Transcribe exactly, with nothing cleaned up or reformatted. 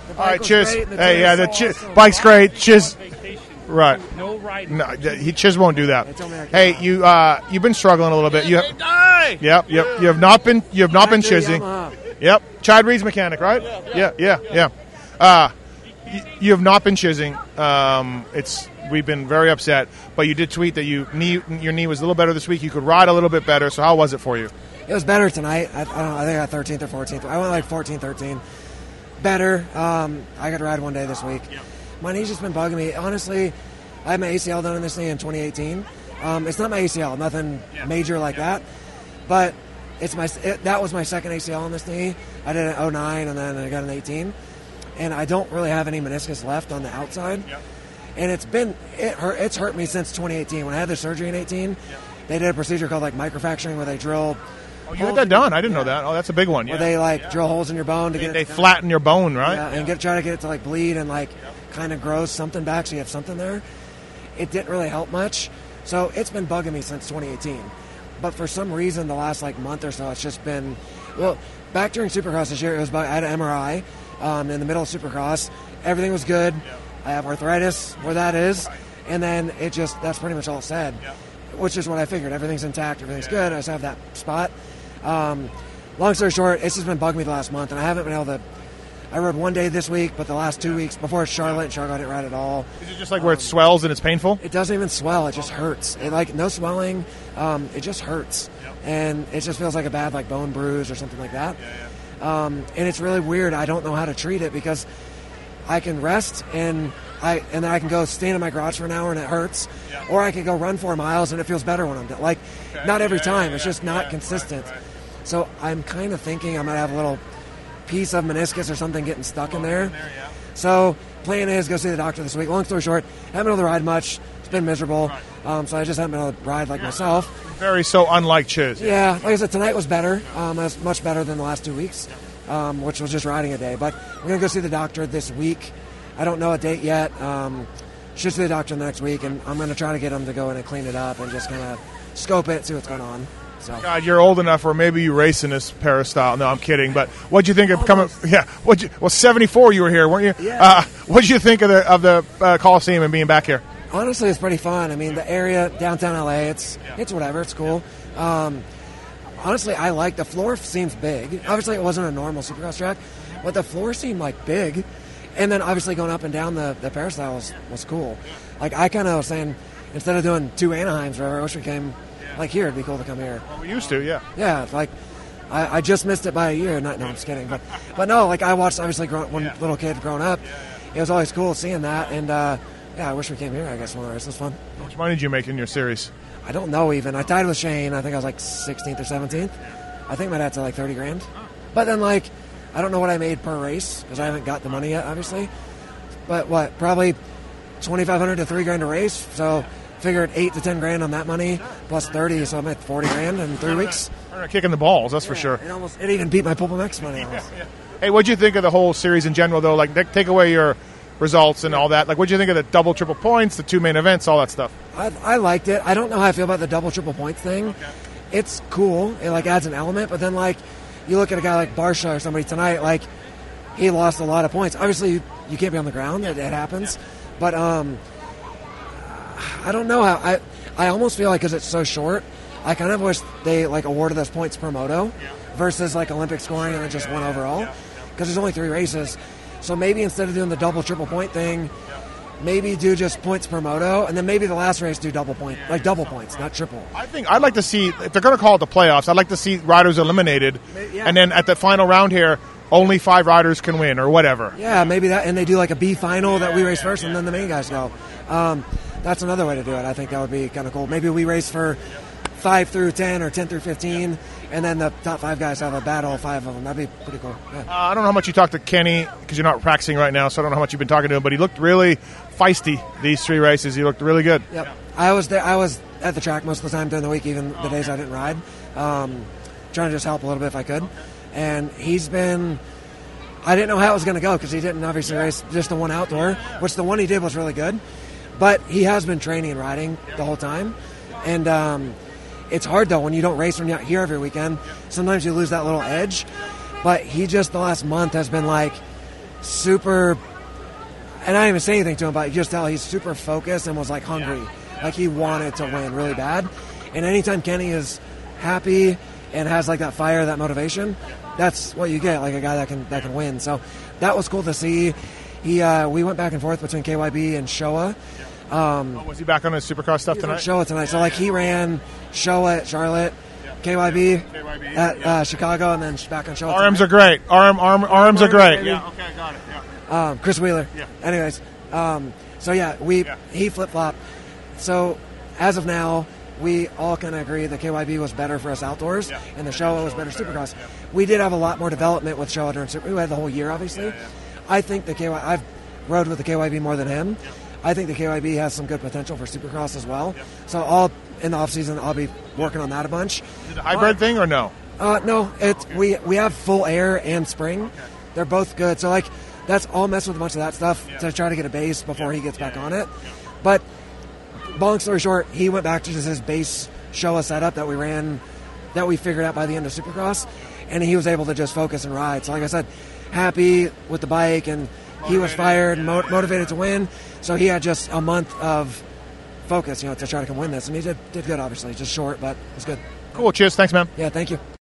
All right, was Chiz. great, the Hey, tour yeah, was the so Chi- awesome. bike's great. Why Chiz. would you go on vacation? Right. No riding. No, he Chiz won't do that. They told me I can't Hey, ride. you uh, you've been struggling a little bit. You have, Die! yep, yep. You have not been you have not been Back to chizzing. Yamaha. Yep, Chad Reed's mechanic, right? Yeah, yeah, yeah. Uh, y- you have not been chizzing. Um, it's we've been very upset, but you did tweet that you knee your knee was a little better this week. You could ride a little bit better. So how was it for you? It was better tonight. I, I don't know. I think I got thirteenth or fourteenth. I went like fourteen, thirteen. Better. Um, I got to ride one day this week. My knee's just been bugging me. Honestly, I had my A C L done in this knee in twenty eighteen. Um, it's not my A C L, nothing major like that. But it's my it, that was my second A C L on this knee. I did an oh nine and then I got an eighteen. And I don't really have any meniscus left on the outside. And it's been it hurt. It's hurt me since twenty eighteen. When I had the surgery in eighteen, they did a procedure called like microfracturing where they drill. Oh, you had that done? I didn't know that. Oh, that's a big one. Yeah. Where they like drill holes in your bone to They, get they it flatten your bone, right? yeah, and get try to get it to like bleed and like kind of grow something back so you have something there. It didn't really help much, so it's been bugging me since twenty eighteen. But for some reason, the last like month or so, it's just been well. Back during Supercross this year, it was about, I had an M R I um, in the middle of Supercross. Everything was good. I have arthritis where that is, and then it just that's pretty much all it said, which is what I figured. Everything's intact, everything's good. I just have that spot. Um, long story short, it's just been bugging me the last month, and I haven't been able to. I rode one day this week, but the last two weeks before Charlotte, Charlotte I didn't ride at all. Is it just like where it swells and it's painful? It doesn't even swell; it just hurts. It like no swelling. Um, it just hurts, and it just feels like a bad like bone bruise or something like that. Um, and it's really weird. I don't know how to treat it because I can rest and I and then I can go stand in my garage for an hour and it hurts, or I can go run four miles and it feels better when I'm done. Like not every time. It's just not consistent. So I'm kind of thinking I might have a little piece of meniscus or something getting stuck in there. So plan is go see the doctor this week. Long story short, haven't been able to ride much. It's been miserable. Um, so I just haven't been able to ride like myself. Very so unlike Chiz. Yeah, like I said, tonight was better. Um, it was much better than the last two weeks, um, which was just riding a day. But we're going to go see the doctor this week. I don't know a date yet. Um, should see the doctor the next week, and I'm going to try to get him to go in and clean it up and just kind of scope it, see what's going on. So. God, you're old enough where maybe you race in this Peristyle. No, I'm kidding. But what'd you think of coming? Yeah, what? Well, seventy-four you were here, weren't you? Yeah. Uh, what'd you think of the of the uh, Coliseum and being back here? Honestly, it's pretty fun. I mean, the area, downtown L A, it's it's whatever. It's cool. Um, honestly, I like the floor. Seems big. Obviously, it wasn't a normal Supercross track, but the floor seemed like big. And then obviously going up and down the the Peristyle was, was cool. Like I kind of was saying, instead of doing two Anaheims, wherever, I wish we came like here. It'd be cool to come here. Well, we used to, yeah. Yeah, like I, I just missed it by a year. Not, no, I'm just kidding. But but no, like I watched obviously grown, when little kid growing up. It was always cool seeing that, and uh, yeah, I wish we came here. I guess one of the races was fun. How much money did you make in your series? I don't know even. I tied with Shane. I think I was like sixteenth or seventeenth. I think my dad's at like thirty grand. But then like, I don't know what I made per race because I haven't got the money yet, obviously. But what, probably twenty-five hundred to three grand a race. So figured eight to ten grand on that money plus thirty. So I'm at forty grand in three weeks. We're kicking the balls, that's for sure. It almost it even beat my Pulp M X money. Almost. Hey, what'd you think of the whole series in general, though? Like, take away your results and all that. Like, what'd you think of the double, triple points, the two main events, all that stuff? I, I liked it. I don't know how I feel about the double, triple points thing. Okay. It's cool. It, like, adds an element. But then, like, you look at a guy like Barsha or somebody tonight, like, he lost a lot of points. Obviously, you, you can't be on the ground. It, it happens. But um, I don't know how. I, I almost feel like because it's so short, I kind of wish they, like, awarded us points per moto versus, like, Olympic scoring and then just one overall. Because there's only three races. So maybe instead of doing the double, triple point thing, maybe do just points per moto, and then maybe the last race do double point, like double points, not triple. I think I'd like to see, if they're going to call it the playoffs, I'd like to see riders eliminated, yeah. And then at the final round here, only five riders can win or whatever. Yeah, maybe that, and they do like a B final that we race first, and then the main guys go. Um, that's another way to do it. I think that would be kind of cool. Maybe we race for five through ten or ten through fifteen, and then the top five guys have a battle, five of them. That'd be pretty cool. Yeah. Uh, I don't know how much you talked to Kenny, because you're not practicing right now, so I don't know how much you've been talking to him, but he looked really feisty these three races. He looked really good. Yep. I was there. I was at the track most of the time during the week, even the days I didn't ride, um, trying to just help a little bit if I could. And he's been... I didn't know how it was going to go, because he didn't obviously race just the one outdoor, which the one he did was really good. But he has been training and riding the whole time. And... Um, It's hard, though, when you don't race when you're not here every weekend. Sometimes you lose that little edge. But he just, the last month, has been, like, super, and I didn't even say anything to him, but you just tell he's super focused and was like hungry. Like he wanted to win really bad. And anytime Kenny is happy and has like that fire, that motivation, that's what you get, like a guy that can that can win. So that was cool to see. He uh, we went back and forth between K Y B and Showa. Um, oh, was he back on his Supercross stuff tonight? Showa tonight. So like he ran Showa at Charlotte, yeah. K Y B, K Y B at yeah. uh, Chicago, and then back on Showa. R Ms are great. R M R M R Ms are great. Yeah. Okay, got it. Yeah. Um, Chris Wheeler. Yeah. Anyways, um, so yeah, we yeah. he flip flop. So as of now, we all can agree that K Y B was better for us outdoors, yeah. and the Showa was better Supercross. Yeah. We did have a lot more development with Showa during Super. We had the whole year, obviously. Yeah, yeah. I think the K Y B, I've rode with the K Y B more than him. Yeah. I think the K Y B has some good potential for Supercross as well. Yeah. So I'll in the off season I'll be working on that a bunch. Is it a hybrid but, thing or no? Uh, no, it's okay. we we have full air and spring. Okay. They're both good. So like that's all mess with a bunch of that stuff yeah. to try to get a base before yeah. he gets yeah, back yeah, on it. Yeah. But long story short, he went back to just his base Showa setup that we ran, that we figured out by the end of Supercross, and he was able to just focus and ride. So like I said, happy with the bike, and he was fired and mo- motivated to win. So he had just a month of focus, you know, to try to come win this, and he did did good. Obviously, just short, but it was good. Cool. Cheers. Thanks, man. Yeah. Thank you.